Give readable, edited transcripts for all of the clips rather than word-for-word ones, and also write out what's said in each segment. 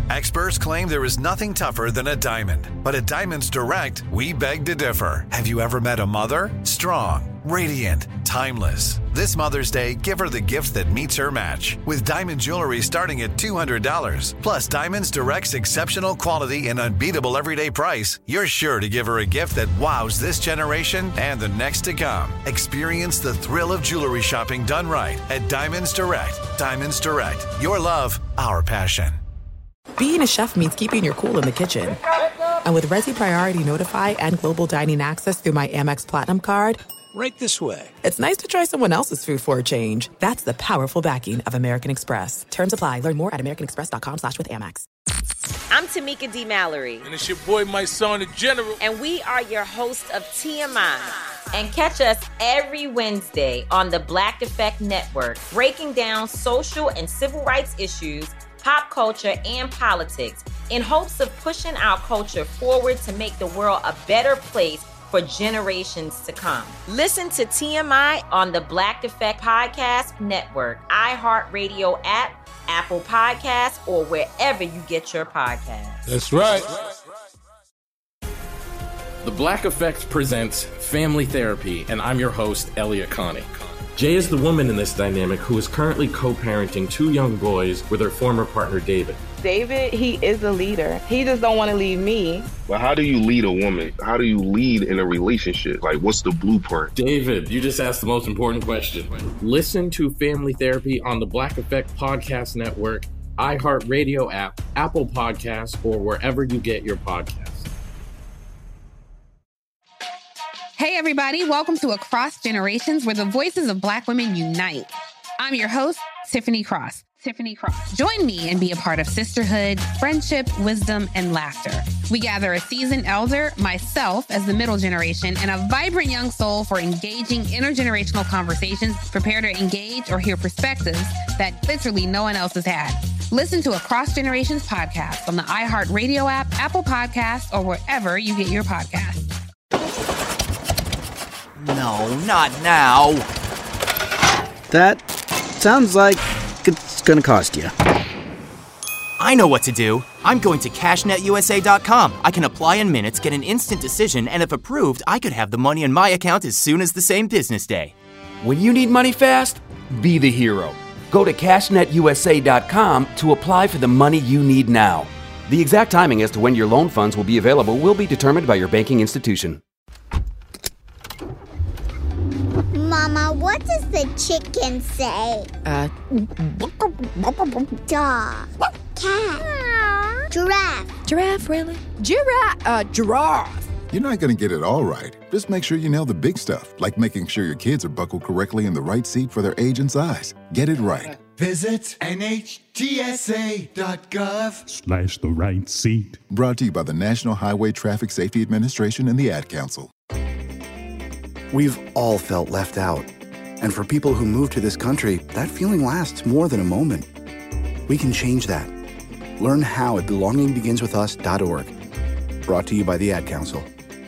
Experts claim there is nothing tougher than a diamond. But at Diamonds Direct, we beg to differ. Have you ever met a mother? Strong, radiant, timeless. This Mother's Day, give her the gift that meets her match. With diamond jewelry starting at $200. Plus Diamonds Direct's exceptional quality and unbeatable everyday price, you're sure to give her a gift that wows this generation and the next to come. Experience the thrill of jewelry shopping done right at Diamonds Direct. Diamonds Direct. Your love, our passion. Being a chef means keeping your cool in the kitchen. And with Resi Priority Notify and Global Dining Access through my Amex Platinum card, right this way. It's nice to try someone else's food for a change. That's the powerful backing of American Express. Terms apply. Learn more at americanexpress.com/withAmex. I'm Tamika D. Mallory. And it's your boy, my son, the General. And we are your hosts of TMI. And catch us every Wednesday on the Black Effect Network, breaking down social and civil rights issues, pop culture, and politics in hopes of pushing our culture forward to make the world a better place for generations to come. Listen to TMI on the Black Effect Podcast Network, iHeartRadio app, Apple Podcasts, or wherever you get your podcasts. That's right. The Black Effect presents Family Therapy, and I'm your host, Elliot Connie. Jay is the woman in this dynamic who is currently co-parenting 2 young boys with her former partner, David. David, he is a leader. He just don't want to leave me. Well, how do you lead a woman? How do you lead in a relationship? Like, what's the blueprint? David, you just asked the most important question. Listen to Family Therapy on the Black Effect Podcast Network, iHeartRadio app, Apple Podcasts, or wherever you get your podcasts. Hey, everybody. Welcome to Across Generations, where the voices of Black women unite. I'm your host, Tiffany Cross. Join me and be a part of sisterhood, friendship, wisdom, and laughter. We gather a seasoned elder, myself as the middle generation, and a vibrant young soul for engaging intergenerational conversations. Prepare to engage or hear perspectives that literally no one else has had. Listen to Across Generations podcast on the iHeartRadio app, Apple Podcasts, or wherever you get your podcasts. No, not now. That sounds like it's gonna cost you. I know what to do. I'm going to CashNetUSA.com. I can apply in minutes, get an instant decision, and if approved, I could have the money in my account as soon as the same business day. When you need money fast, be the hero. Go to CashNetUSA.com to apply for the money you need now. The exact timing as to when your loan funds will be available will be determined by your banking institution. Mama, what does the chicken say? Dog. Cat. Giraffe. Giraffe, really? Giraffe. You're not going to get it all right. Just make sure you nail the big stuff, like making sure your kids are buckled correctly in the right seat for their age and size. Get it right. Visit NHTSA.gov/the right seat. Brought to you by the National Highway Traffic Safety Administration and the Ad Council. We've all felt left out. And for people who move to this country, that feeling lasts more than a moment. We can change that. Learn how at belongingbeginswithus.org. Brought to you by the Ad Council.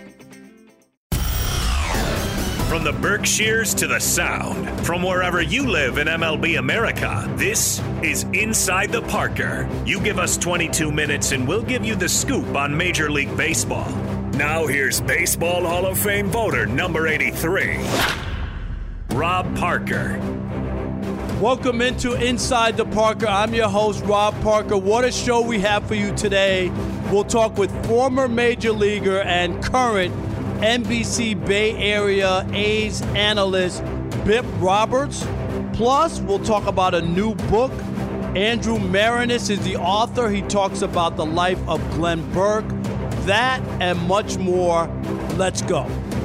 From the Berkshires to the Sound, from wherever you live in MLB America, this is Inside the Parker. You give us 22 minutes and we'll give you the scoop on Major League Baseball. Now here's Baseball Hall of Fame voter number 83, Rob Parker. Welcome into Inside the Parker. I'm your host, Rob Parker. What a show we have for you today. We'll talk with former Major Leaguer and current NBC Bay Area A's analyst, Bip Roberts. Plus, we'll talk about a new book. Andrew Marinis is the author. He talks about the life of Glenn Burke. That and much more. Let's go.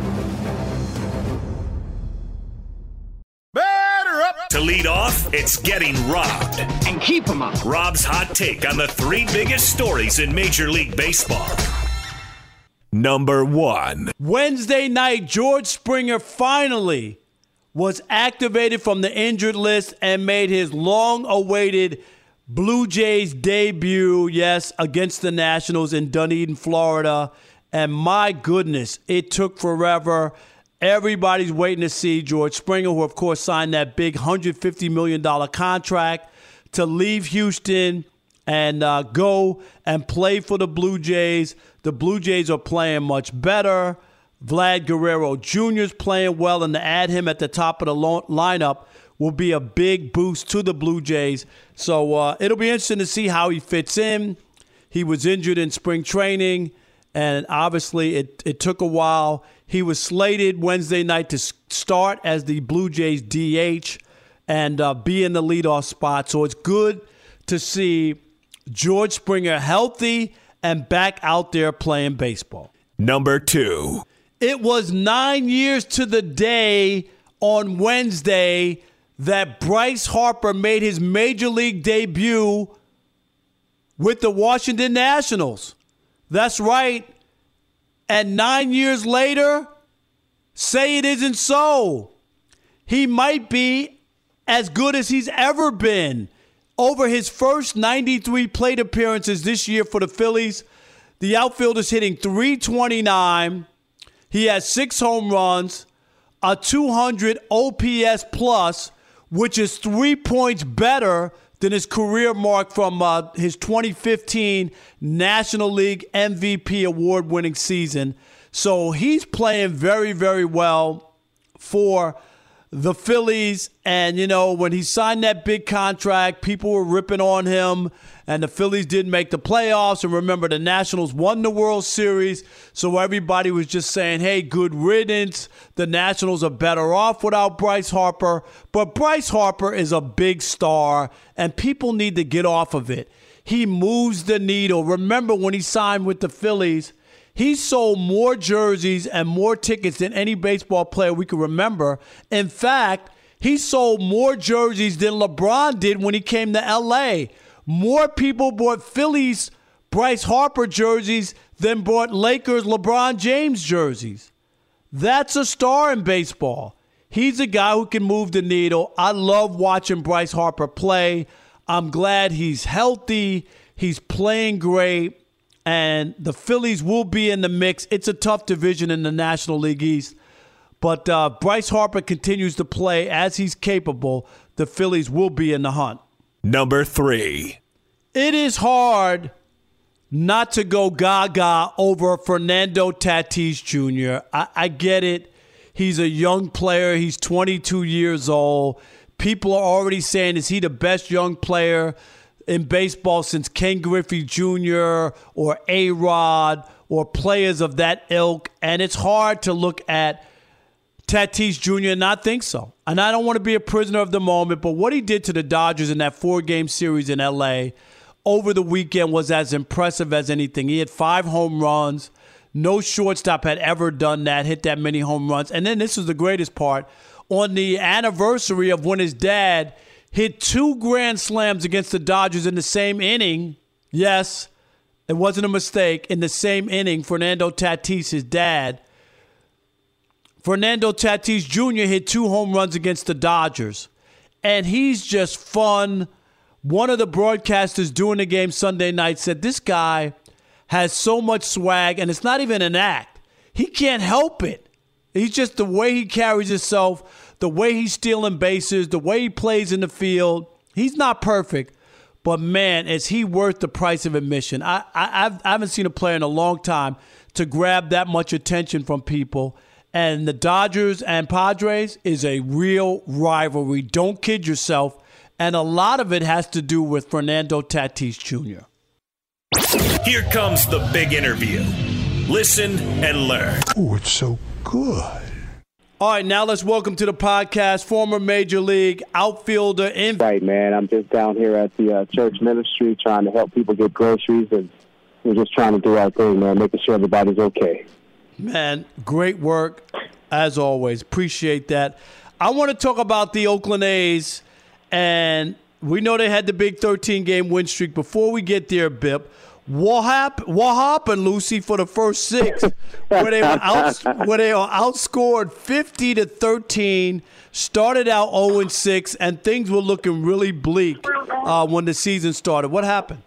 To lead off, it's Getting Robbed. And keep him up. Rob's hot take on the 3 biggest stories in Major League Baseball. Number 1. Wednesday night, George Springer finally was activated from the injured list and made his long-awaited Blue Jays debut, yes, against the Nationals in Dunedin, Florida. And my goodness, it took forever. Everybody's waiting to see George Springer, who, of course, signed that big $150 million contract to leave Houston and go and play for the Blue Jays. The Blue Jays are playing much better. Vlad Guerrero Jr. is playing well, and to add him at the top of the lineup will be a big boost to the Blue Jays. So it'll be interesting to see how he fits in. He was injured in spring training, and obviously it took a while. He was slated Wednesday night to start as the Blue Jays DH and be in the leadoff spot. So it's good to see George Springer healthy and back out there playing baseball. Number 2. It was 9 years to the day on Wednesday that Bryce Harper made his major league debut with the Washington Nationals. That's right. And 9 years later, say it isn't so. He might be as good as he's ever been. Over his first 93 plate appearances this year for the Phillies, the outfielder's hitting .329. He has 6 home runs, a 200 OPS plus, which is 3 points better than his career mark from his 2015 National League MVP award-winning season. So he's playing very, very well for the Phillies. And, you know, when he signed that big contract, people were ripping on him, and the Phillies didn't make the playoffs. And remember, the Nationals won the World Series, so everybody was just saying, hey, good riddance. The Nationals are better off without Bryce Harper. But Bryce Harper is a big star, and people need to get off of it. He moves the needle. Remember, when he signed with the Phillies, he sold more jerseys and more tickets than any baseball player we can remember. In fact, he sold more jerseys than LeBron did when he came to L.A. More people bought Phillies Bryce Harper jerseys than bought Lakers LeBron James jerseys. That's a star in baseball. He's a guy who can move the needle. I love watching Bryce Harper play. I'm glad he's healthy. He's playing great. And the Phillies will be in the mix. It's a tough division in the National League East. But Bryce Harper continues to play as he's capable. The Phillies will be in the hunt. Number 3. It is hard not to go gaga over Fernando Tatis Jr. I get it. He's a young player. He's 22 years old. People are already saying, is he the best young player in baseball since Ken Griffey Jr. or A-Rod or players of that ilk? And it's hard to look at Tatis Jr. and not think so. And I don't want to be a prisoner of the moment, but what he did to the Dodgers in that 4-game series in L.A. over the weekend was as impressive as anything. He had 5 home runs. No shortstop had ever done that, hit that many home runs. And then this is the greatest part. On the anniversary of when his dad hit 2 grand slams against the Dodgers in the same inning. Yes, it wasn't a mistake. In the same inning, Fernando Tatis, his dad, Fernando Tatis Jr. hit 2 home runs against the Dodgers. And he's just fun. One of the broadcasters doing the game Sunday night said, this guy has so much swag, and it's not even an act. He can't help it. He's just the way he carries himself, the way he's stealing bases, the way he plays in the field. He's not perfect, but, man, is he worth the price of admission. I haven't seen a player in a long time to grab that much attention from people. And the Dodgers and Padres is a real rivalry. Don't kid yourself. And a lot of it has to do with Fernando Tatis Jr. Here comes the big interview. Listen and learn. Oh, it's so good. All right, now let's welcome to the podcast former Major League outfielder. Right, man. I'm just down here at the church ministry trying to help people get groceries, and we're just trying to do our thing, man, making sure everybody's okay. Man, great work, as always. Appreciate that. I want to talk about the Oakland A's, and we know they had the big 13-game win streak. Before we get there, Bip, what happened, Lucy, for the first 6 where they were outscored 50-13, started out 0-6, and things were looking really bleak when the season started. What happened?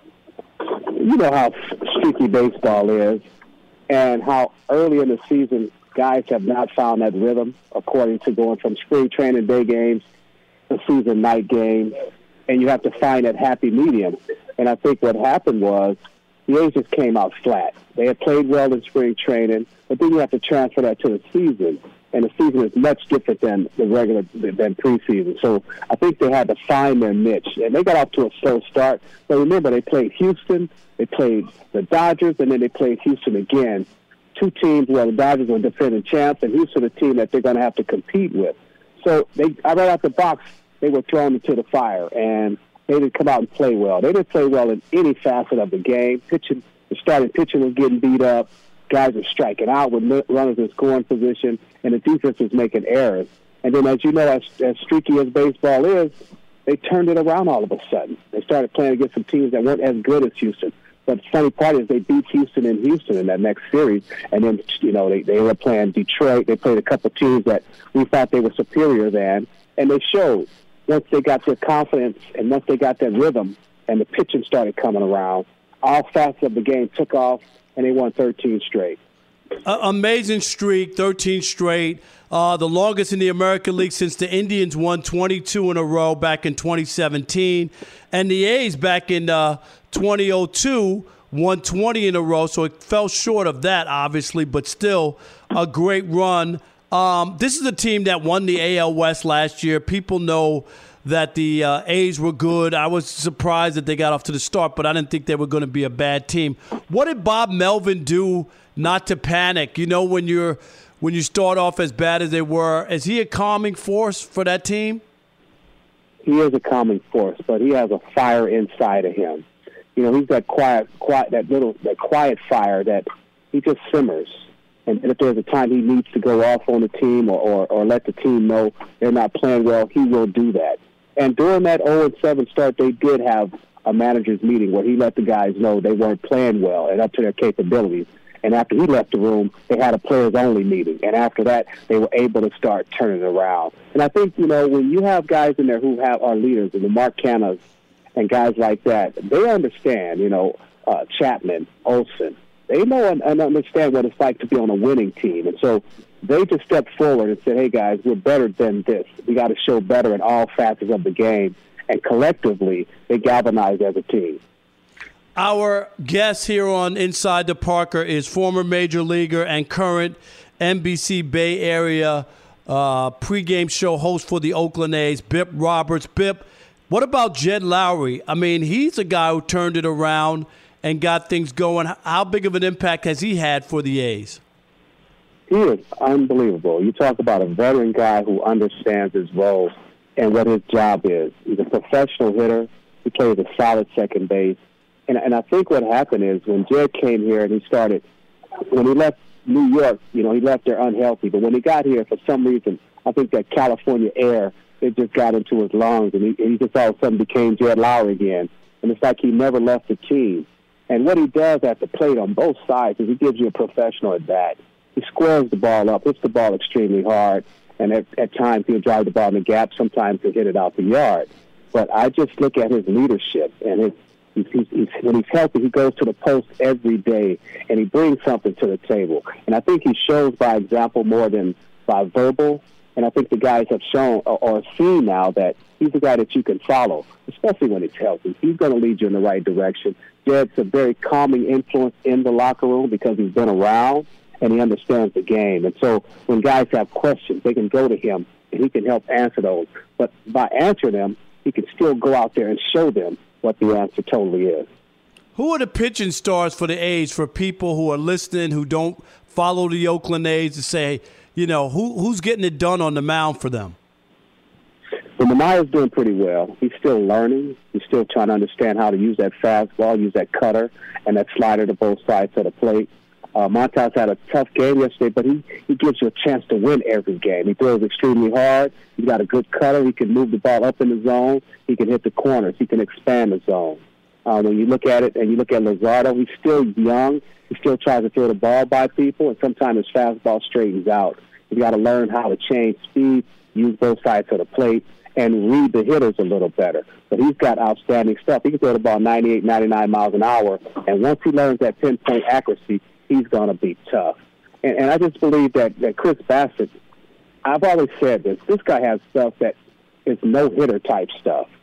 You know how streaky baseball is and how early in the season guys have not found that rhythm, according to going from spring training day games to season night games, and you have to find that happy medium. And I think what happened was the A's just came out flat. They had played well in spring training, but then you have to transfer that to the season. And the season is much different than than preseason. So I think they had to find their niche. And they got off to a slow start. But remember, they played Houston, they played the Dodgers, and then they played Houston again. Two teams where the Dodgers are defending champs, and Houston a team that they're going to have to compete with. So right out the box, they were thrown into the fire, and they didn't come out and play well. They didn't play well in any facet of the game. The starting pitching was getting beat up. Guys were striking out with runners in scoring position, and the defense was making errors. And then, as you know, as streaky as baseball is, they turned it around all of a sudden. They started playing against some teams that weren't as good as Houston. But the funny part is they beat Houston in that next series, and then, they were playing Detroit. They played a couple teams that we thought they were superior than, and they showed. Once they got their confidence and once they got their rhythm and the pitching started coming around, all facets of the game took off, and they won 13 straight. Amazing streak, 13 straight. The longest in the American League since the Indians won 22 in a row back in 2017. And the A's back in 2002 won 20 in a row, so it fell short of that, obviously, but still a great run. This is a team that won the AL West last year. People know that the A's were good. I was surprised that they got off to the start, but I didn't think they were going to be a bad team. What did Bob Melvin do not to panic? When you start off as bad as they were, is he a calming force for that team? He is a calming force, but he has a fire inside of him. He's that quiet fire that he just simmers. And if there's a time he needs to go off on the team or let the team know they're not playing well, he will do that. And during that 0-7 start, they did have a manager's meeting where he let the guys know they weren't playing well and up to their capabilities. And after he left the room, they had a players-only meeting. And after that, they were able to start turning it around. And I think, when you have guys in there who are leaders, and the Mark Cannas and guys like that, they understand, Chapman, Olsen. They know and understand what it's like to be on a winning team. And so they just stepped forward and said, hey, guys, we're better than this. We got to show better in all facets of the game. And collectively, they galvanized as a team. Our guest here on Inside the Parker is former Major Leaguer and current NBC Bay Area pregame show host for the Oakland A's, Bip Roberts. Bip, what about Jed Lowry? I mean, he's a guy who turned it around and got things going. How big of an impact has he had for the A's? He is unbelievable. You talk about a veteran guy who understands his role and what his job is. He's a professional hitter. He plays a solid second base. And I think what happened is when Jed came here and when he left New York, he left there unhealthy. But when he got here, for some reason, I think that California air, it just got into his lungs. And he just all of a sudden became Jed Lowry again. And it's like he never left the team. And what he does at the plate on both sides is he gives you a professional at bat. He squares the ball up, hits the ball extremely hard, and at times he'll drive the ball in the gap. Sometimes he'll hit it out the yard. But I just look at his leadership, and when he's healthy, he goes to the post every day, and he brings something to the table. And I think he shows by example more than by verbal. And I think the guys have shown or seen now that he's a guy that you can follow, especially when he's healthy. He's going to lead you in the right direction. Jed's a very calming influence in the locker room because he's been around and he understands the game. And so when guys have questions, they can go to him and he can help answer those. But by answering them, he can still go out there and show them what the answer totally is. Who are the pitching stars for the A's for people who are listening who don't follow the Oakland A's to say, who's getting it done on the mound for them? Well, Manaya's doing pretty well. He's still learning. He's still trying to understand how to use that fastball, use that cutter, and that slider to both sides of the plate. Montas had a tough game yesterday, but he gives you a chance to win every game. He throws extremely hard. He's got a good cutter. He can move the ball up in the zone. He can hit the corners. He can expand the zone. When you look at it and you look at Luzardo, he's still young. He still tries to throw the ball by people, and sometimes his fastball straightens out. He's got to learn how to change speed, use both sides of the plate, and read the hitters a little better. But he's got outstanding stuff. He can throw the ball 98, 99 miles an hour, and once he learns that pinpoint accuracy, he's going to be tough. And I just believe that Chris Bassett, I've always said this guy has stuff that is no-hitter type stuff.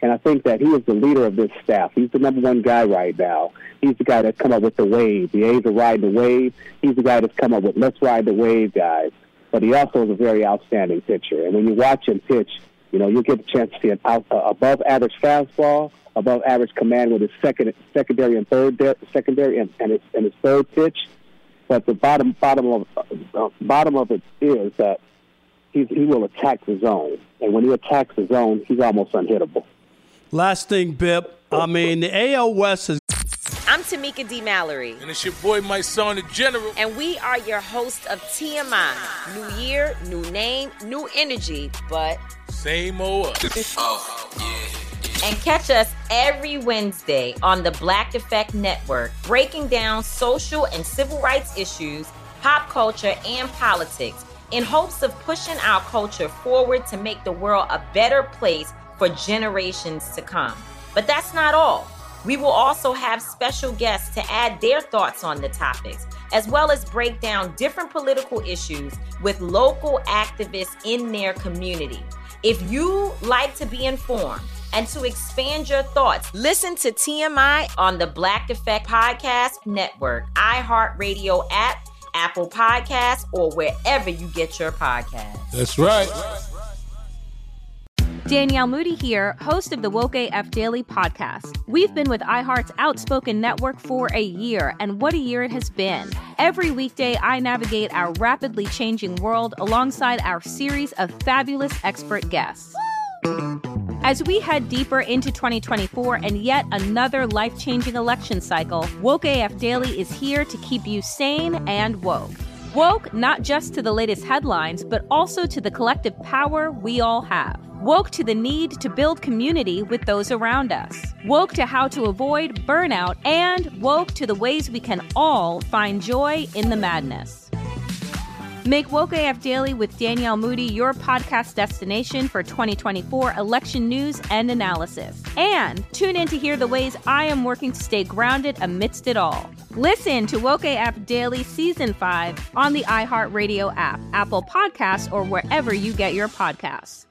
And I think that he is the leader of this staff. He's the number one guy right now. He's the guy that's come up with the wave. The A's are riding the wave. He's the guy that's come up with let's ride the wave, guys. But he also is a very outstanding pitcher. And when you watch him pitch, you know, you'll get the chance to see an above-average fastball, above-average command with his secondary and third pitch. But the bottom of it is that he will attack the zone. And when he attacks the zone, he's almost unhittable. Last thing, Bip. I mean, the AL West is... I'm Tamika D. Mallory. And it's your boy, my son, the General. And we are your hosts of TMI. New year, new name, new energy, but... same old us. Oh, yeah. And catch us every Wednesday on the Black Effect Network, breaking down social and civil rights issues, pop culture, and politics, in hopes of pushing our culture forward to make the world a better place for generations to come. But that's not all. We will also have special guests to add their thoughts on the topics, as well as break down different political issues with local activists in their community. If you like to be informed and to expand your thoughts, listen to TMI on the Black Effect Podcast Network, iHeartRadio app, Apple Podcasts, or wherever you get your podcasts. That's right. Danielle Moody here, host of the Woke AF Daily podcast. We've been with iHeart's Outspoken Network for a year, and what a year it has been. Every weekday, I navigate our rapidly changing world alongside our series of fabulous expert guests. As we head deeper into 2024 and yet another life-changing election cycle, Woke AF Daily is here to keep you sane and woke. Woke not just to the latest headlines, but also to the collective power we all have. Woke to the need to build community with those around us. Woke to how to avoid burnout, and woke to the ways we can all find joy in the madness. Make Woke AF Daily with Danielle Moody your podcast destination for 2024 election news and analysis. And tune in to hear the ways I am working to stay grounded amidst it all. Listen to Woke AF Daily Season 5 on the iHeartRadio app, Apple Podcasts, or wherever you get your podcasts.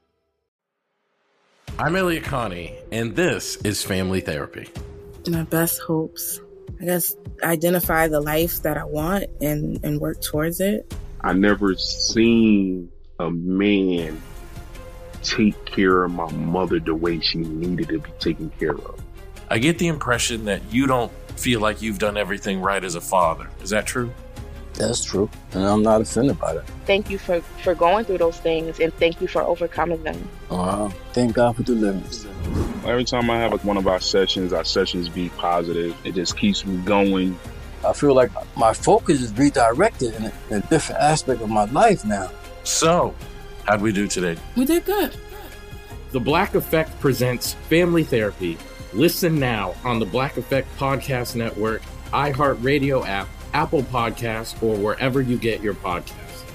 I'm Elliot Connie, and this is Family Therapy. My best hopes, I guess, identify the life that I want and work towards it. I never seen a man take care of my mother the way she needed to be taken care of. I get the impression that you don't feel like you've done everything right as a father. Is that true? That's true, and I'm not offended by that. Thank you for going through those things, and thank you for overcoming them. Wow. Thank God for deliverance. Every time I have one of our sessions be positive. It just keeps me going. I feel like my focus is redirected in a different aspect of my life now. So, how'd we do today? We did good. The Black Effect presents Family Therapy. Listen now on the Black Effect Podcast Network, iHeartRadio app, Apple Podcasts, or wherever you get your podcasts.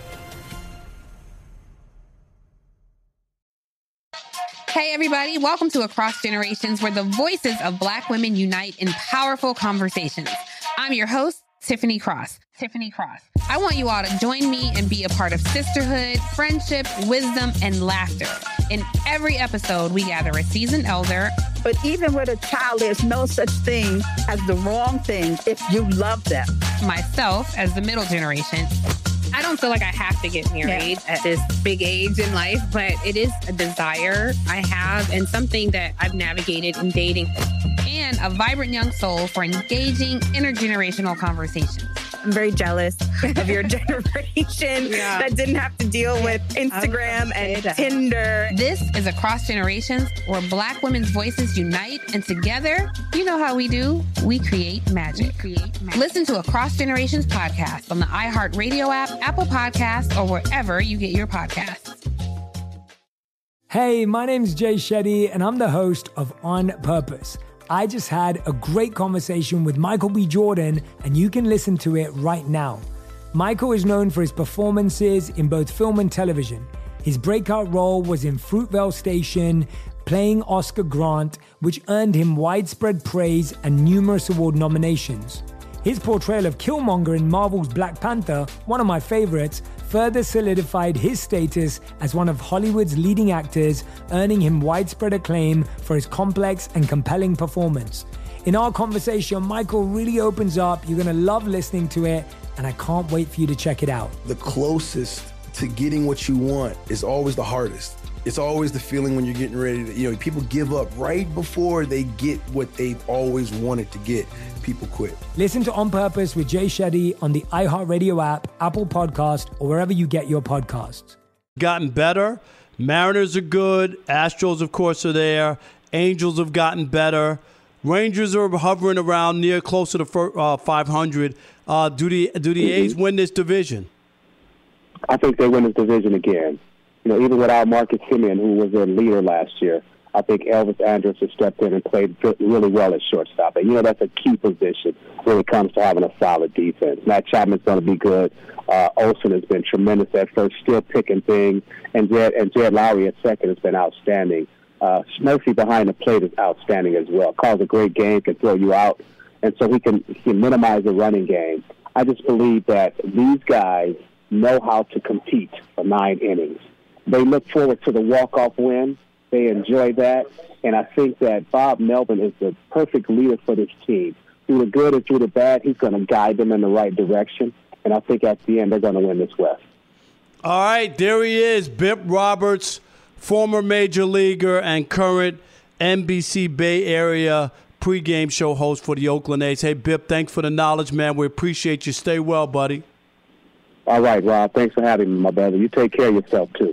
Hey, everybody. Welcome to Across Generations, where the voices of Black women unite in powerful conversations. I'm your host, Tiffany Cross. I want you all to join me and be a part of sisterhood, friendship, wisdom, and laughter. In every episode, we gather a seasoned elder. But even with a child, there's no such thing as the wrong thing if you love them. Myself, as the middle generation. I don't feel like I have to get married at this big age in life, but it is a desire I have and something that I've navigated in dating. And a vibrant young soul for engaging intergenerational conversations. I'm very jealous of your generation that didn't have to deal with Instagram and Tinder. This is Across Generations, where Black women's voices unite, and together, you know how we do, we create magic. Listen to Across Generations podcast on the iHeartRadio app, Apple Podcasts, or wherever you get your podcasts. Hey, my name's Jay Shetty, and I'm the host of On Purpose. I just had a great conversation with Michael B. Jordan, and you can listen to it right now. Michael is known for his performances in both film and television. His breakout role was in Fruitvale Station, playing Oscar Grant, which earned him widespread praise and numerous award nominations. His portrayal of Killmonger in Marvel's Black Panther, one of my favorites, further solidified his status as one of Hollywood's leading actors, earning him widespread acclaim for his complex and compelling performance. In our conversation, Michael really opens up. You're going to love listening to it, and I can't wait for you to check it out. The closest to getting what you want is always the hardest. It's always the feeling when you're getting ready to, people give up right before they get what they've always wanted to get. People quit. Listen to On Purpose with Jay Shetty on the iHeartRadio app, Apple Podcast, or wherever you get your podcasts. Gotten better. Mariners are good. Astros, of course, are there. Angels have gotten better. Rangers are hovering around near closer to 500. Do the A's win this division? I think they win this division again. Even without Marcus Semien, who was their leader last year, I think Elvis Andrus has stepped in and played really well at shortstop. And, that's a key position when it comes to having a solid defense. Matt Chapman's going to be good. Olsen has been tremendous at first, still picking things. And Jed Lowry at second has been outstanding. Murphy behind the plate is outstanding as well. Calls a great game, can throw you out. And so he can minimize the running game. I just believe that these guys know how to compete for 9 innings. They look forward to the walk-off win. They enjoy that. And I think that Bob Melvin is the perfect leader for this team. Through the good and through the bad, he's going to guide them in the right direction. And I think at the end, they're going to win this West. All right, there he is, Bip Roberts, former major leaguer and current NBC Bay Area pregame show host for the Oakland A's. Hey, Bip, thanks for the knowledge, man. We appreciate you. Stay well, buddy. All right, Rob. Thanks for having me, my brother. You take care of yourself, too.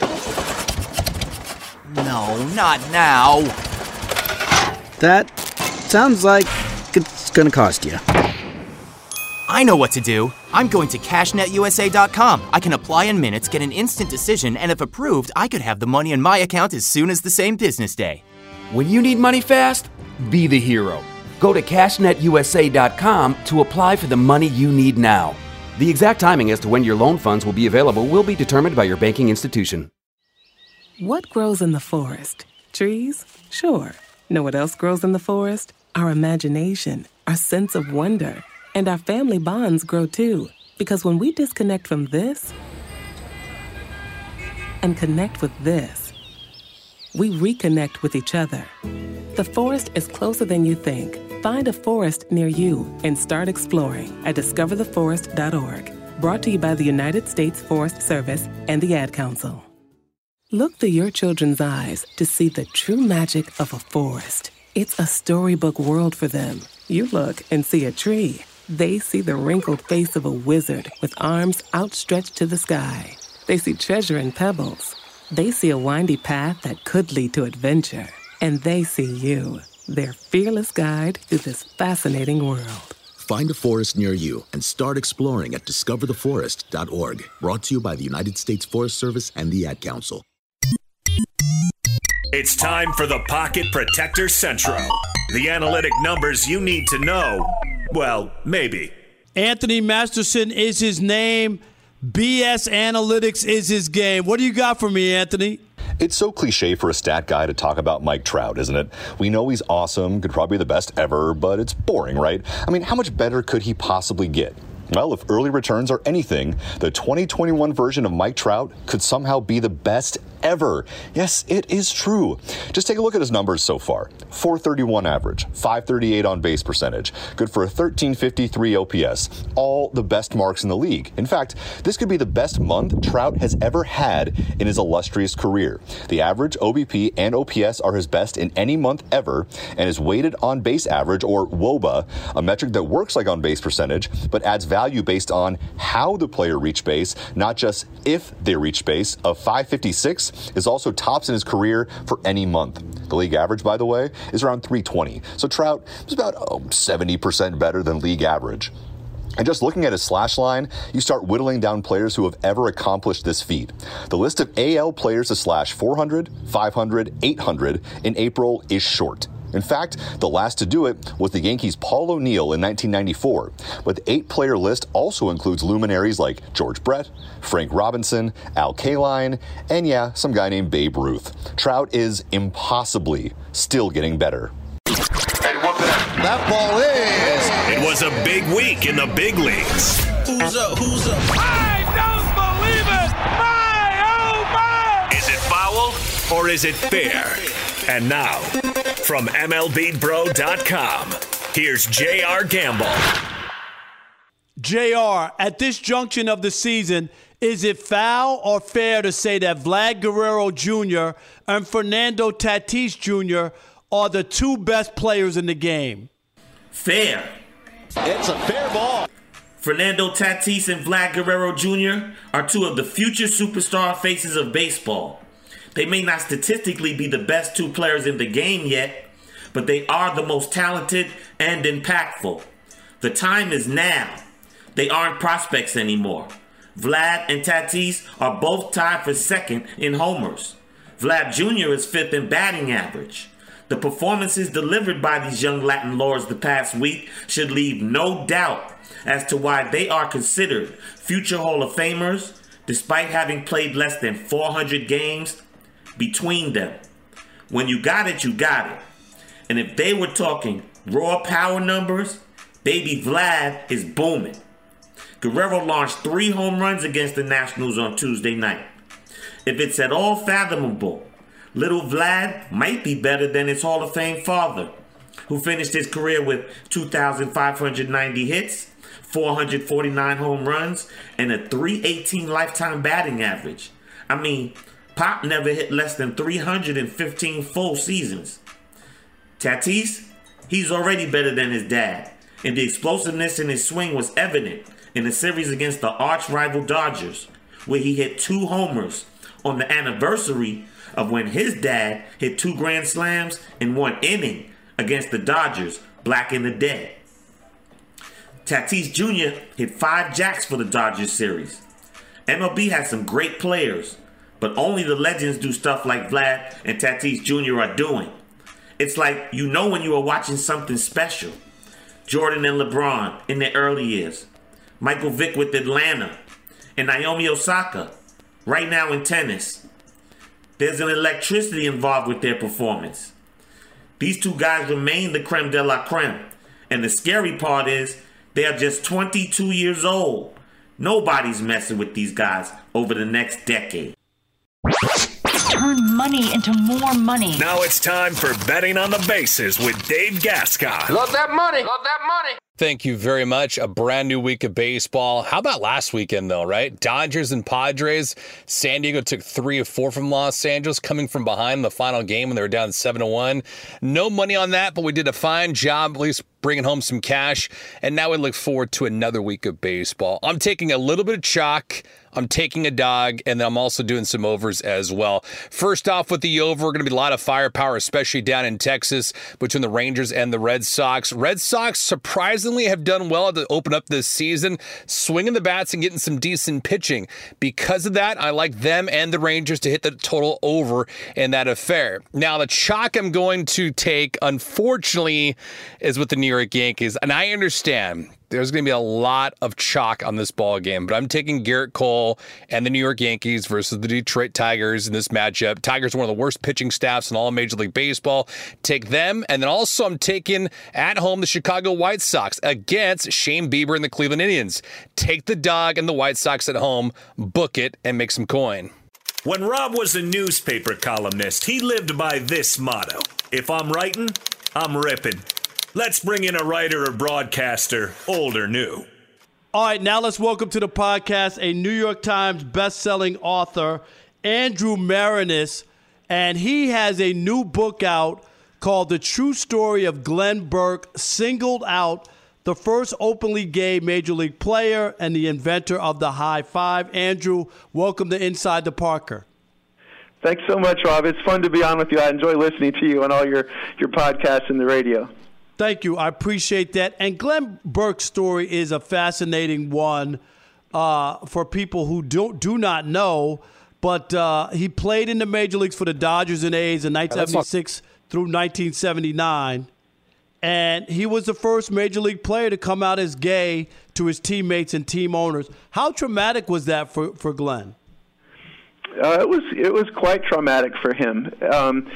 No, not now. That sounds like it's going to cost you. I know what to do. I'm going to CashNetUSA.com. I can apply in minutes, get an instant decision, and if approved, I could have the money in my account as soon as the same business day. When you need money fast, be the hero. Go to CashNetUSA.com to apply for the money you need now. The exact timing as to when your loan funds will be available will be determined by your banking institution. What grows in the forest? Trees? Sure. Know what else grows in the forest? Our imagination, our sense of wonder, and our family bonds grow too. Because when we disconnect from this and connect with this, we reconnect with each other. The forest is closer than you think. Find a forest near you and start exploring at discovertheforest.org. Brought to you by the United States Forest Service and the Ad Council. Look through your children's eyes to see the true magic of a forest. It's a storybook world for them. You look and see a tree. They see the wrinkled face of a wizard with arms outstretched to the sky. They see treasure in pebbles. They see a windy path that could lead to adventure. And they see you, their fearless guide through this fascinating world. Find a forest near you and start exploring at discovertheforest.org. Brought to you by the United States Forest Service and the Ad Council. It's time for the Pocket Protector Central. The analytic numbers you need to know. Well, maybe. Anthony Masterson is his name. BS Analytics is his game. What do you got for me, Anthony? It's so cliche for a stat guy to talk about Mike Trout, isn't it? We know he's awesome, could probably be the best ever, but it's boring, right? I mean, how much better could he possibly get? Well, if early returns are anything, the 2021 version of Mike Trout could somehow be the best ever. Yes, it is true. Just take a look at his numbers so far. 431 average, 538 on base percentage, good for a 1353 OPS, all the best marks in the league. In fact, this could be the best month Trout has ever had in his illustrious career. The average, OBP, and OPS are his best in any month ever, and his weighted on base average, or WOBA, a metric that works like on base percentage, but adds value based on how the player reached base, not just if they reached base, of 556 is also tops in his career for any month. The league average, by the way, is around 320. So Trout is about 70% better than league average. And just looking at his slash line, you start whittling down players who have ever accomplished this feat. The list of AL players to slash 400, 500, 800 in April is short. In fact, the last to do it was the Yankees' Paul O'Neill in 1994. But the 8-player list also includes luminaries like George Brett, Frank Robinson, Al Kaline, and some guy named Babe Ruth. Trout is impossibly still getting better. That ball is. It was a big week in the big leagues. Who's up? I don't believe or is it fair? And now, from MLBBro.com, here's J.R. Gamble. JR, at this junction of the season, is it foul or fair to say that Vlad Guerrero Jr. and Fernando Tatis Jr. are the two best players in the game? Fair. It's a fair ball. Fernando Tatis and Vlad Guerrero Jr. are two of the future superstar faces of baseball. They may not statistically be the best two players in the game yet, but they are the most talented and impactful. The time is now. They aren't prospects anymore. Vlad and Tatis are both tied for second in homers. Vlad Jr. is fifth in batting average. The performances delivered by these young Latin lords the past week should leave no doubt as to why they are considered future Hall of Famers, despite having played less than 400 games between them. When you got it, you got it. And if they were talking raw power numbers, baby Vlad is booming. Guerrero launched 3 home runs against the Nationals on Tuesday night. If it's at all fathomable, little Vlad might be better than his Hall of Fame father, who finished his career with 2,590 hits, 449 home runs, and a .318 lifetime batting average. I mean, Pop never hit less than 315 full seasons. Tatis, he's already better than his dad, and the explosiveness in his swing was evident in the series against the arch-rival Dodgers, where he hit 2 homers on the anniversary of when his dad hit 2 grand slams in 1 inning against the Dodgers back in the day. Tatis Jr. hit 5 jacks for the Dodgers series. MLB has some great players, but only the legends do stuff like Vlad and Tatis Jr. are doing. It's like you know when you are watching something special. Jordan and LeBron in their early years. Michael Vick with Atlanta. And Naomi Osaka right now in tennis. There's an electricity involved with their performance. These two guys remain the creme de la creme. And the scary part is they are just 22 years old. Nobody's messing with these guys over the next decade. Turn money into more money. Now it's time for Betting on the Bases with Dave Gascon. Love that money. Love that money. Thank you very much. A brand new week of baseball. How about last weekend, though, right? Dodgers and Padres. San Diego took 3 of 4 from Los Angeles, coming from behind the final game when they were down 7-1. No money on that, but we did a fine job, at least bringing home some cash. And now we look forward to another week of baseball. I'm taking a little bit of chalk. I'm taking a dog, and then I'm also doing some overs as well. First off with the over, going to be a lot of firepower, especially down in Texas, between the Rangers and the Red Sox. Red Sox surprisingly have done well to open up this season, swinging the bats and getting some decent pitching. Because of that, I like them and the Rangers to hit the total over in that affair. Now, the chalk I'm going to take, unfortunately, is with the New York Yankees, and I understand there's going to be a lot of chalk on this ball game, but I'm taking Garrett Cole and the New York Yankees versus the Detroit Tigers in this matchup. Tigers are one of the worst pitching staffs in all of Major League Baseball. Take them, and then also I'm taking at home the Chicago White Sox against Shane Bieber and the Cleveland Indians. Take the dog and the White Sox at home, book it, and make some coin. When Rob was a newspaper columnist, he lived by this motto: if I'm writing, I'm ripping. Let's bring in a writer or broadcaster, old or new. All right, now let's welcome to the podcast a New York Times best-selling author, Andrew Marinis, and he has a new book out called The True Story of Glenn Burke, Singled Out, the first openly gay Major League player and the inventor of the high five. Andrew, welcome to Inside the Parker. Thanks so much, Rob. It's fun to be on with you. I enjoy listening to you on all your podcasts and the radio. Thank you. I appreciate that. And Glenn Burke's story is a fascinating one for people who do not know. But he played in the major leagues for the Dodgers and A's in 1976 through 1979. And he was the first major league player to come out as gay to his teammates and team owners. How traumatic was that for Glenn? It was quite traumatic for him.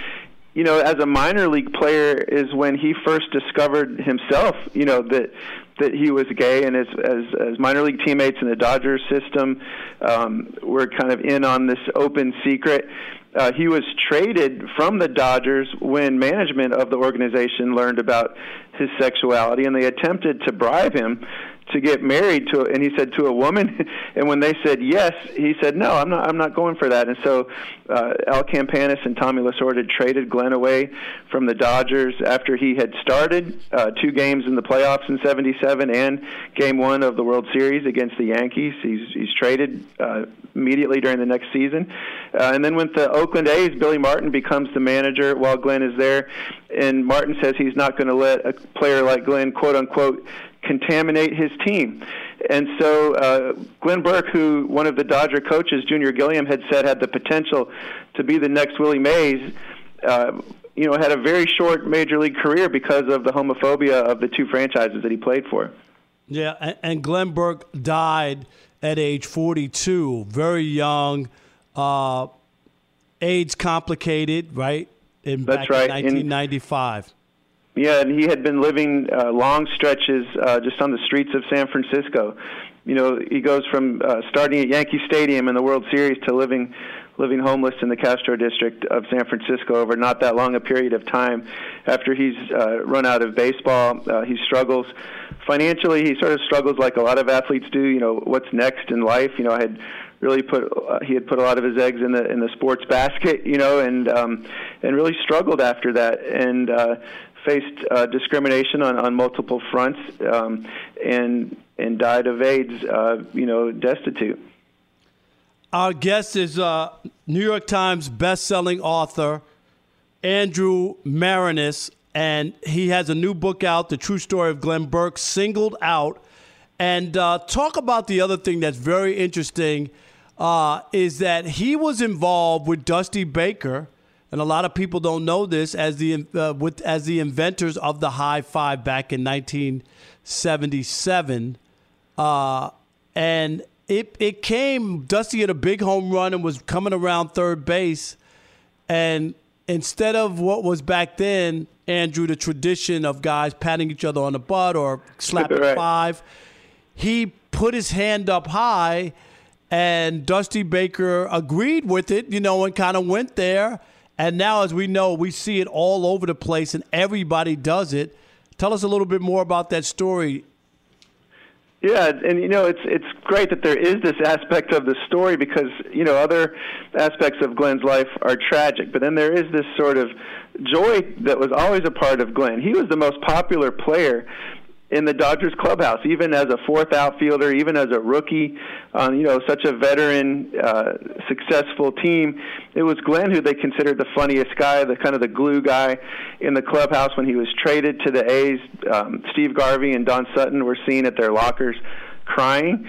As a minor league player is when he first discovered himself, that that he was gay, and as minor league teammates in the Dodgers system were kind of in on this open secret. He was traded from the Dodgers when management of the organization learned about his sexuality, and they attempted to bribe him to get married to, and he said, to a woman. And when they said yes, he said, no, I'm not going for that. And so Al Campanis and Tommy Lasorda traded Glenn away from the Dodgers after he had started 2 games in the playoffs in '77 and Game 1 of the World Series against the Yankees. He's traded immediately during the next season. And then with the Oakland A's, Billy Martin becomes the manager while Glenn is there. And Martin says he's not going to let a player like Glenn, quote unquote, contaminate his team. And so Glenn Burke, who one of the Dodger coaches, Junior Gilliam, had said had the potential to be the next Willie Mays, had a very short major league career because of the homophobia of the 2 franchises that he played for. Yeah, and Glenn Burke died at age 42, very young, AIDS complicated, right? Back in 1995. Yeah, and he had been living long stretches just on the streets of San Francisco. He goes from starting at Yankee Stadium in the World Series to living homeless in the Castro district of San Francisco over not that long a period of time. After he's run out of baseball, he struggles financially. He sort of struggles like a lot of athletes do. What's next in life? He had put a lot of his eggs in the sports basket, and really struggled after that, and faced discrimination on multiple fronts, and died of AIDS, destitute. Our guest is New York Times best-selling author Andrew Marinis, and he has a new book out, The True Story of Glenn Burke, Singled Out. And talk about the other thing that's very interesting is that he was involved with Dusty Baker, and a lot of people don't know this, as the inventors of the high five back in 1977. And it came, Dusty had a big home run and was coming around third base. And instead of what was back then, Andrew, the tradition of guys patting each other on the butt or slapping right. 5, he put his hand up high, and Dusty Baker agreed with it, and kind of went there. And now, as we know, we see it all over the place, and everybody does it. Tell us a little bit more about that story. Yeah, and it's great that there is this aspect of the story because other aspects of Glenn's life are tragic, but then there is this sort of joy that was always a part of Glenn. He was the most popular player in the Dodgers clubhouse, even as a 4th outfielder, even as a rookie on such a veteran, successful team. It was Glenn who they considered the funniest guy, the kind of the glue guy in the clubhouse. When he was traded to the A's, Steve Garvey and Don Sutton were seen at their lockers crying.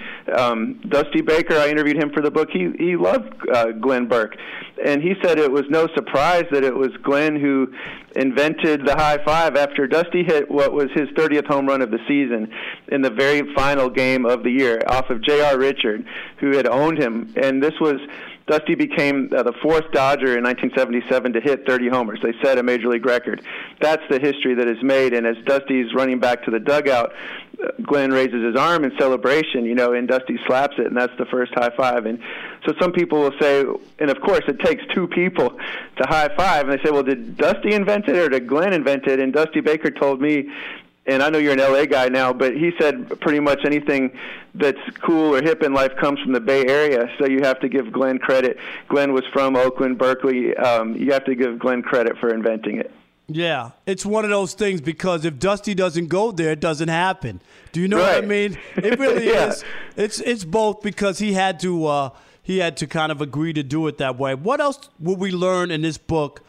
Dusty Baker, I interviewed him for the book. He loved Glenn Burke, and he said it was no surprise that it was Glenn who invented the high five after Dusty hit what was his 30th home run of the season in the very final game of the year off of J.R. Richard, who had owned him. And Dusty became the 4th Dodger in 1977 to hit 30 homers. They set a major league record. That's the history that is made. And as Dusty's running back to the dugout, Glenn raises his arm in celebration, and Dusty slaps it, and that's the first high five. And so some people will say, and of course it takes 2 people to high five, and they say, well, did Dusty invent it or did Glenn invent it? And Dusty Baker told me, and I know you're an LA guy now, but he said pretty much anything that's cool or hip in life comes from the Bay Area, so you have to give Glenn credit. Glenn was from Oakland, Berkeley. You have to give Glenn credit for inventing it. Yeah, it's one of those things because if Dusty doesn't go there, it doesn't happen. Do you know what I mean? It really is. It's both because he had to kind of agree to do it that way. What else will we learn in this book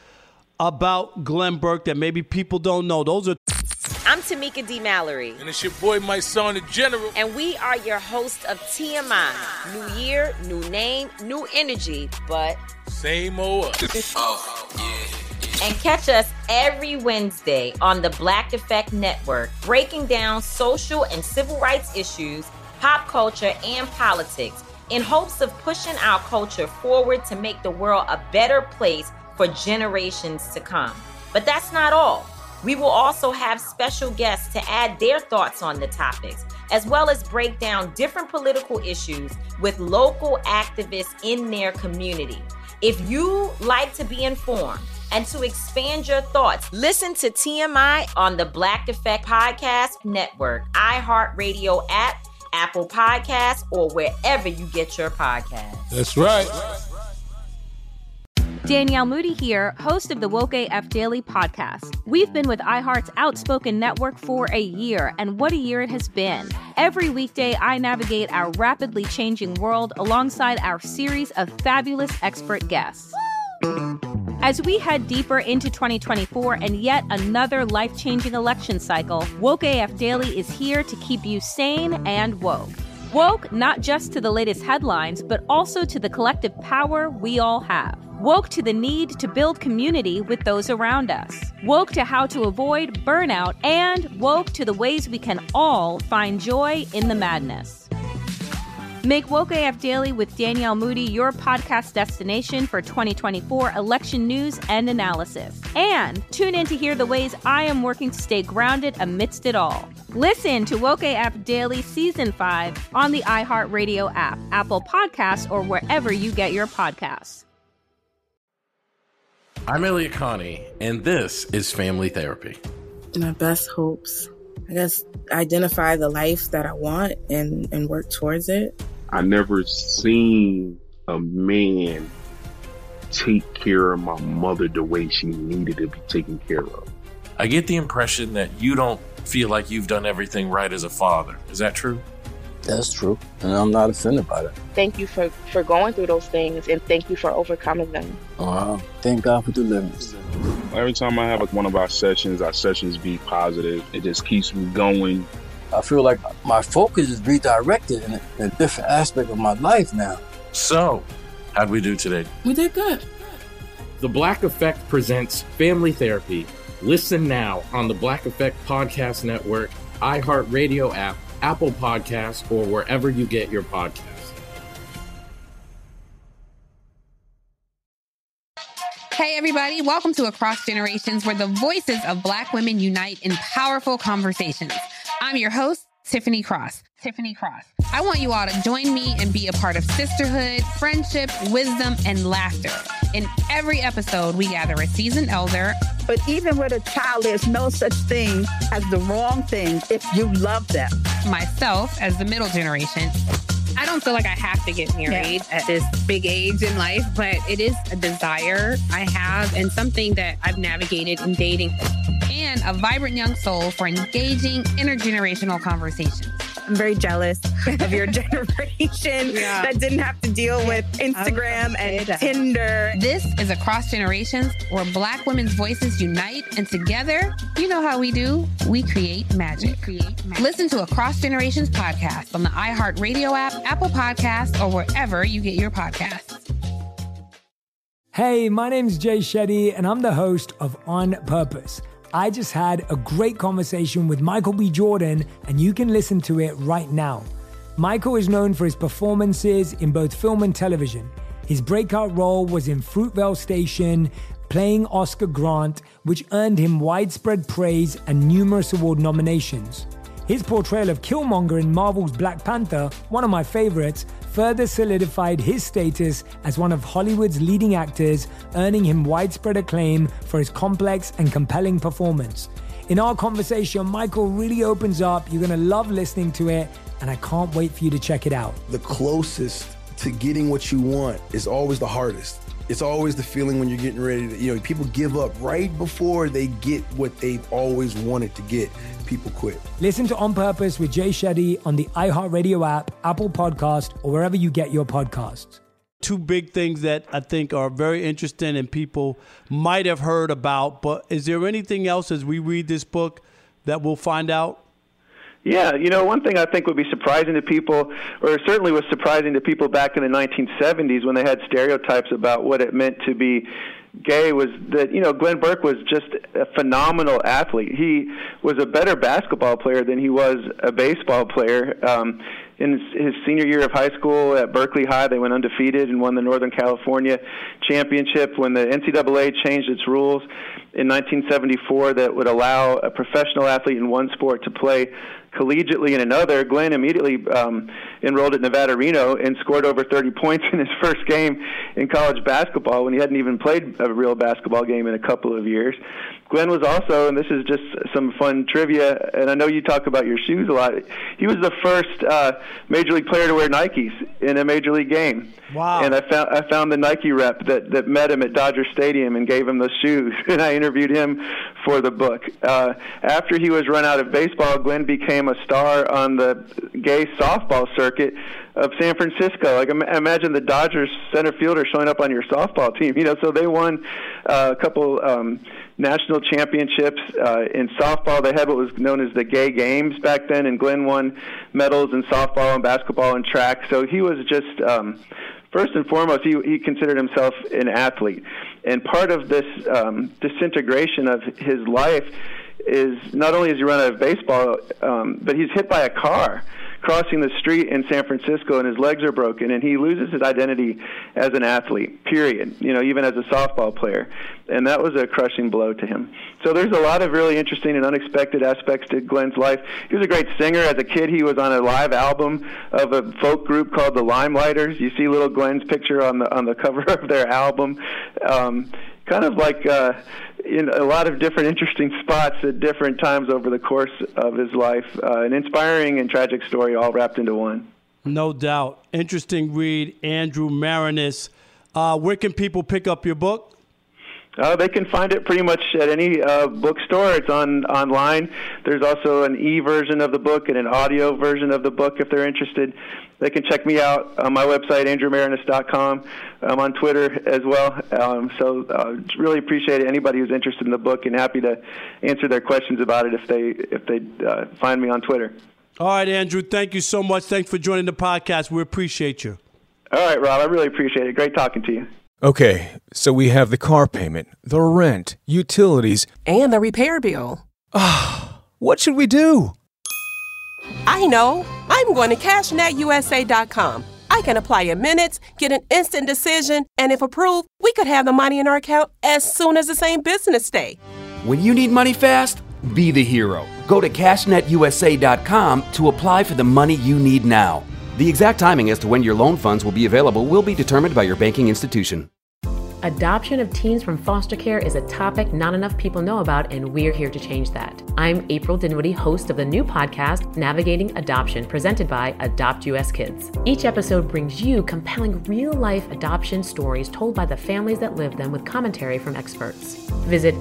about Glenn Burke that maybe people don't know? I'm Tamika D. Mallory. And it's your boy, my son, the General. And we are your host of TMI. New year, new name, new energy, but same old us. Oh, yeah. And catch us every Wednesday on the Black Effect Network, breaking down social and civil rights issues, pop culture, and politics in hopes of pushing our culture forward to make the world a better place for generations to come. But that's not all. We will also have special guests to add their thoughts on the topics, as well as break down different political issues with local activists in their community. If you like to be informed and to expand your thoughts, listen to TMI on the Black Effect Podcast Network, iHeartRadio app, Apple Podcasts, or wherever you get your podcasts. That's right. Danielle Moody here, host of the Woke AF Daily podcast. We've been with iHeart's Outspoken Network for a year, and what a year it has been. Every weekday, I navigate our rapidly changing world alongside our series of fabulous expert guests. As we head deeper into 2024 and yet another life-changing election cycle, Woke AF Daily is here to keep you sane and woke. Woke not just to the latest headlines, but also to the collective power we all have. Woke to the need to build community with those around us. Woke to how to avoid burnout, and woke to the ways we can all find joy in the madness. Make Woke AF Daily with Danielle Moody your podcast destination for 2024 election news and analysis. And tune in to hear the ways I am working to stay grounded amidst it all. Listen to Woke AF Daily Season 5 on the iHeartRadio app, Apple Podcasts, or wherever you get your podcasts. I'm Elliot Connie, and this is Family Therapy. My best hopes, I guess, identify the life that I want and work towards it. I never seen a man take care of my mother the way she needed to be taken care of. I get the impression that you don't feel like you've done everything right as a father. Is that true? That's true, and I'm not offended by that. Thank you for going through those things, and thank you for overcoming them. Wow. Thank God for deliverance. Every time I have one of our sessions be positive. It just keeps me going. I feel like my focus is redirected in a different aspect of my life now. So, how'd we do today? We did good. The Black Effect presents Family Therapy. Listen now on the Black Effect Podcast Network, iHeartRadio app, Apple Podcasts, or wherever you get your podcasts. Hey, everybody. Welcome to Across Generations, where the voices of Black women unite in powerful conversations. I'm your host, Tiffany Cross. I want you all to join me and be a part of sisterhood, friendship, wisdom, and laughter. In every episode, we gather a seasoned elder. But even with a child, there's no such thing as the wrong thing if you love them. Myself, as the middle generation. I don't feel like I have to get married at this big age in life, but it is a desire I have and something that I've navigated in dating. And a vibrant young soul for engaging intergenerational conversations. I'm very jealous of your generation that didn't have to deal with Instagram and Tinder. This is Across Generations, where Black women's voices unite, and together, you know how we do, we create magic. Listen to Across Generations podcast on the iHeartRadio app, Apple Podcasts, or wherever you get your podcasts. Hey, my name's Jay Shetty, and I'm the host of On Purpose. I just had a great conversation with Michael B. Jordan, and you can listen to it right now. Michael is known for his performances in both film and television. His breakout role was in Fruitvale Station, playing Oscar Grant, which earned him widespread praise and numerous award nominations. His portrayal of Killmonger in Marvel's Black Panther, one of my favorites, further solidified his status as one of Hollywood's leading actors, earning him widespread acclaim for his complex and compelling performance. In our conversation, Michael really opens up. You're going to love listening to it, and I can't wait for you to check it out. The closest to getting what you want is always the hardest. It's always the feeling when you're getting ready to, people give up right before they get what they've always wanted to get. People quit. Listen to On Purpose with Jay Shetty on the iHeartRadio app, Apple Podcast, or wherever you get your podcasts. Two big things that I think are very interesting and people might have heard about, but is there anything else as we read this book that we'll find out? Yeah, one thing I think would be surprising to people, or certainly was surprising to people back in the 1970s when they had stereotypes about what it meant to be gay, was that, Glenn Burke was just a phenomenal athlete. He was a better basketball player than he was a baseball player. in his senior year of high school at Berkeley High. They went undefeated and won the Northern California Championship when the NCAA changed its rules in 1974 that would allow a professional athlete in one sport to play collegiately in another. Glenn immediately enrolled at Nevada Reno and scored over 30 points in his first game in college basketball when he hadn't even played a real basketball game in a couple of years. Glenn was also, and this is just some fun trivia, and I know you talk about your shoes a lot, he was the first Major League player to wear Nikes in a Major League game. Wow. And I found the Nike rep that met him at Dodger Stadium and gave him those shoes, and I interviewed him for the book. After he was run out of baseball, Glenn became a star on the gay softball circuit of San Francisco. Like, imagine the Dodgers center fielder showing up on your softball team. So they won a couple national championships in softball. They had what was known as the Gay Games back then, and Glenn won medals in softball and basketball and track. So he was just, first and foremost, he considered himself an athlete. And part of this disintegration of his life is not only is he run out of baseball, but he's hit by a car crossing the street in San Francisco, and his legs are broken, and he loses his identity as an athlete, period, even as a softball player. And that was a crushing blow to him. So there's a lot of really interesting and unexpected aspects to Glenn's life. He was a great singer. As a kid, he was on a live album of a folk group called the Limelighters. You see little Glenn's picture on the cover of their album. Kind of like in a lot of different interesting spots at different times over the course of his life. An inspiring and tragic story all wrapped into one. No doubt. Interesting read, Andrew Marinis. Where can people pick up your book? They can find it pretty much at any bookstore. It's online. There's also an e-version of the book and an audio version of the book if they're interested. They can check me out on my website, andrewmarinis.com. I'm on Twitter as well. So really appreciate anybody who's interested in the book, and happy to answer their questions about it if they find me on Twitter. All right, Andrew, thank you so much. Thanks for joining the podcast. We appreciate you. All right, Rob, I really appreciate it. Great talking to you. Okay, so we have the car payment, the rent, utilities, and the repair bill. What should we do? I know. I'm going to CashNetUSA.com. I can apply in minutes, get an instant decision, and if approved, we could have the money in our account as soon as the same business day. When you need money fast, be the hero. Go to CashNetUSA.com to apply for the money you need now. The exact timing as to when your loan funds will be available will be determined by your banking institution. Adoption of teens from foster care is a topic not enough people know about, and we're here to change that. I'm April Dinwiddie, host of the new podcast, Navigating Adoption, presented by Adopt US Kids. Each episode brings you compelling real-life adoption stories told by the families that live them with commentary from experts. Visit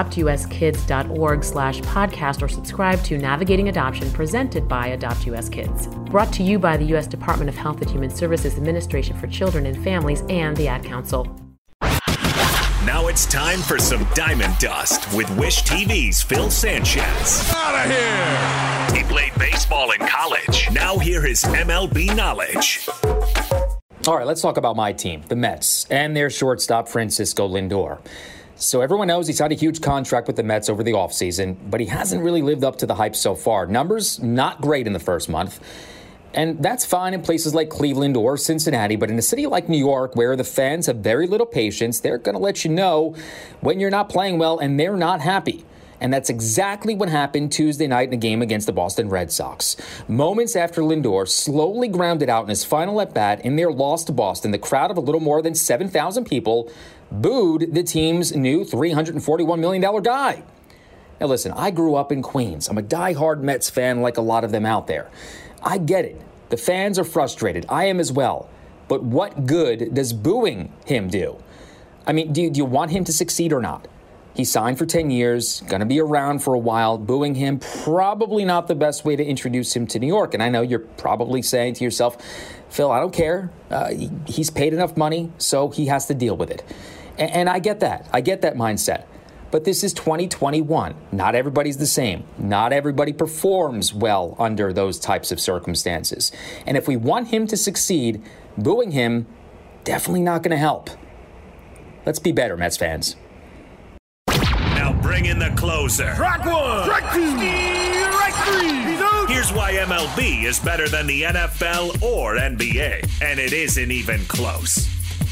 adoptuskids.org/podcast or subscribe to Navigating Adoption, presented by Adopt US Kids. Brought to you by the U.S. Department of Health and Human Services Administration for Children and Families and the Ad Council. Now it's time for some Diamond Dust with Wish TV's Phil Sanchez. Out of here! He played baseball in college. Now hear his MLB knowledge. All right, let's talk about my team, the Mets, and their shortstop, Francisco Lindor. So everyone knows he signed a huge contract with the Mets over the offseason, but he hasn't really lived up to the hype so far. Numbers not great in the first month. And that's fine in places like Cleveland or Cincinnati, but in a city like New York, where the fans have very little patience, they're going to let you know when you're not playing well and they're not happy. And that's exactly what happened Tuesday night in a game against the Boston Red Sox. Moments after Lindor slowly grounded out in his final at-bat in their loss to Boston, the crowd of a little more than 7,000 people booed the team's new $341 million guy. Now listen, I grew up in Queens. I'm a diehard Mets fan like a lot of them out there. I get it. The fans are frustrated. I am as well. But what good does booing him do? I mean, do you want him to succeed or not? He signed for 10 years, going to be around for a while. Booing him, probably not the best way to introduce him to New York. And I know you're probably saying to yourself, Phil, I don't care. He's paid enough money, so he has to deal with it. And I get that. I get that mindset. But this is 2021. Not everybody's the same. Not everybody performs well under those types of circumstances. And if we want him to succeed, booing him, definitely not going to help. Let's be better, Mets fans. Now bring in the closer. Track one. Track two. Strike three. He's on. Here's why MLB is better than the NFL or NBA, and it isn't even close.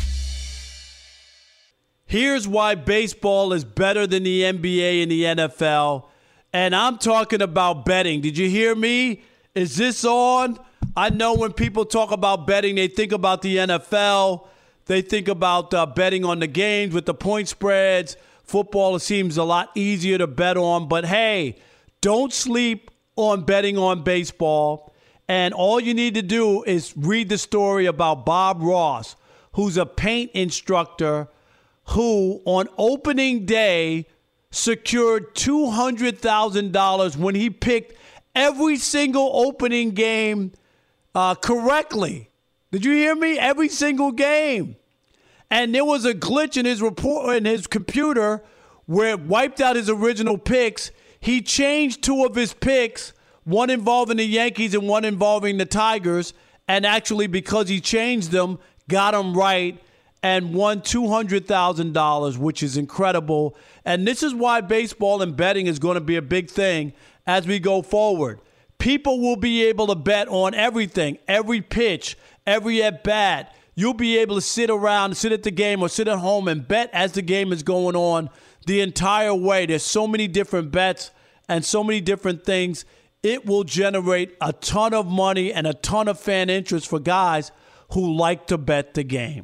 Here's why baseball is better than the NBA and the NFL. And I'm talking about betting. Did you hear me? Is this on? I know when people talk about betting, they think about the NFL. They think about betting on the games with the point spreads. Football seems a lot easier to bet on. But, hey, don't sleep on betting on baseball. And all you need to do is read the story about Bob Ross, who's a paint instructor who on opening day secured $200,000 when he picked every single opening game correctly. Did you hear me? Every single game. And there was a glitch in his report in his computer where it wiped out his original picks. He changed two of his picks, one involving the Yankees and one involving the Tigers, and actually because he changed them, got them right and won $200,000, which is incredible. And this is why baseball and betting is going to be a big thing as we go forward. People will be able to bet on everything, every pitch, every at-bat. You'll be able to sit around, sit at the game or sit at home and bet as the game is going on the entire way. There's so many different bets and so many different things. It will generate a ton of money and a ton of fan interest for guys who like to bet the game.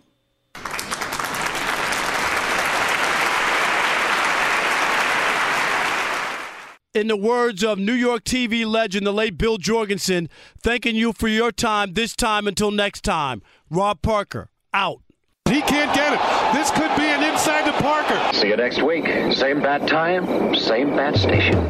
In the words of New York TV legend, the late Bill Jorgensen, thanking you for your time this time until next time. Rob Parker, out. He can't get it. This could be an Inside the Parker. See you next week. Same bat time, same bat station.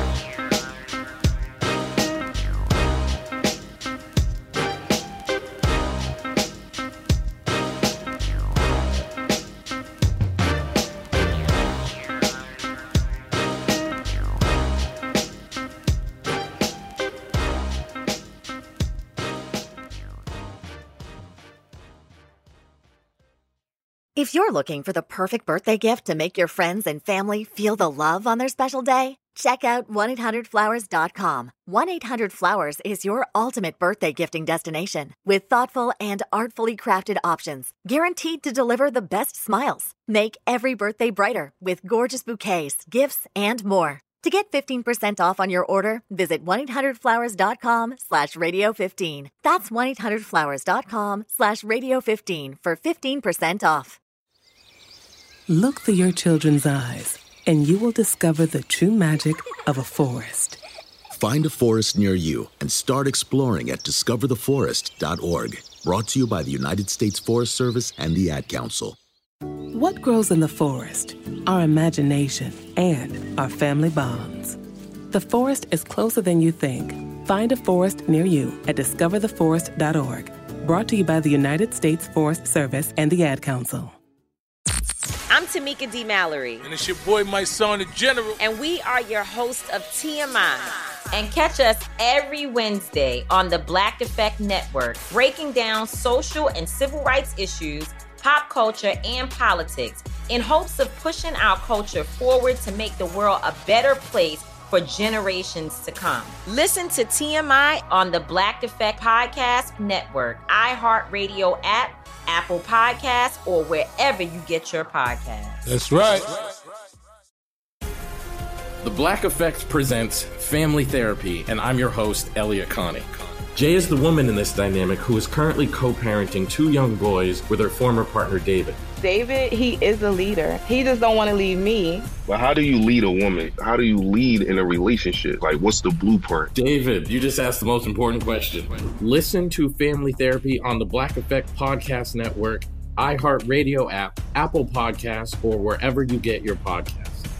If you're looking for the perfect birthday gift to make your friends and family feel the love on their special day, check out 1-800-Flowers.com. 1-800-Flowers is your ultimate birthday gifting destination with thoughtful and artfully crafted options, guaranteed to deliver the best smiles. Make every birthday brighter with gorgeous bouquets, gifts, and more. To get 15% off on your order, visit 1-800-Flowers.com/radio15. That's 1-800-Flowers.com/radio15 for 15% off. Look through your children's eyes, and you will discover the true magic of a forest. Find a forest near you and start exploring at discovertheforest.org. Brought to you by the United States Forest Service and the Ad Council. What grows in the forest? Our imagination and our family bonds. The forest is closer than you think. Find a forest near you at discovertheforest.org. Brought to you by the United States Forest Service and the Ad Council. I'm Tamika D. Mallory. And it's your boy, my son, the General. And we are your hosts of TMI. And catch us every Wednesday on the Black Effect Network, breaking down social and civil rights issues, pop culture, and politics in hopes of pushing our culture forward to make the world a better place for generations to come. Listen to TMI on the Black Effect Podcast Network, iHeartRadio app, Apple Podcasts, or wherever you get your podcasts. That's right. The Black Effect presents Family Therapy, and I'm your host, Elliot Connie. Jay is the woman in this dynamic who is currently co-parenting two young boys with her former partner, David. David, he is a leader. He just don't want to leave me. But how do you lead a woman? How do you lead in a relationship? Like, what's the blueprint? David, you just asked the most important question. Listen to Family Therapy on the Black Effect Podcast Network, iHeartRadio app, Apple Podcasts, or wherever you get your podcasts.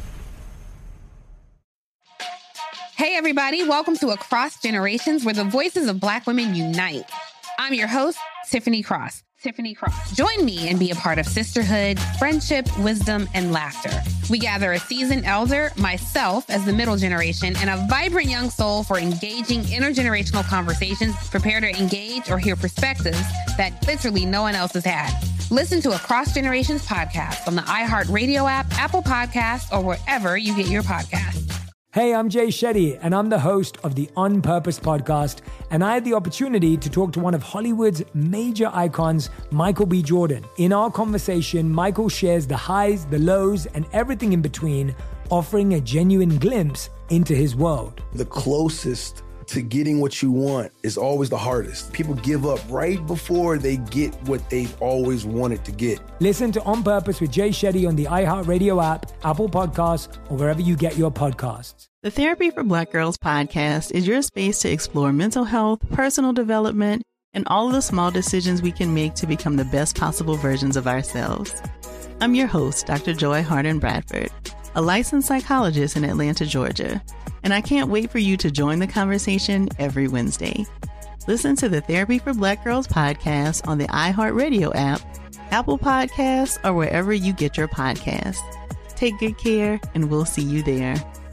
Hey, everybody. Welcome to Across Generations, where the voices of Black women unite. I'm your host, Tiffany Cross. Join me and be a part of sisterhood, friendship, wisdom, and laughter. We gather a seasoned elder, myself as the middle generation, and a vibrant young soul for engaging intergenerational conversations, prepare to engage or hear perspectives that literally no one else has had. Listen to Across Generations podcast on the iHeartRadio app, Apple Podcasts, or wherever you get your podcasts. Hey, I'm Jay Shetty, and I'm the host of the On Purpose podcast, and I had the opportunity to talk to one of Hollywood's major icons, Michael B. Jordan. In our conversation, Michael shares the highs, the lows, and everything in between, offering a genuine glimpse into his world. The closest to getting what you want is always the hardest. People give up right before they get what they've always wanted to get. Listen to On Purpose with Jay Shetty on the iHeartRadio app, Apple Podcasts, or wherever you get your podcasts. The Therapy for Black Girls podcast is your space to explore mental health, personal development, and all of the small decisions we can make to become the best possible versions of ourselves. I'm your host, Dr. Joy Harden Bradford, a licensed psychologist in Atlanta, Georgia, and I can't wait for you to join the conversation every Wednesday. Listen to the Therapy for Black Girls podcast on the iHeartRadio app, Apple Podcasts, or wherever you get your podcasts. Take good care, and we'll see you there.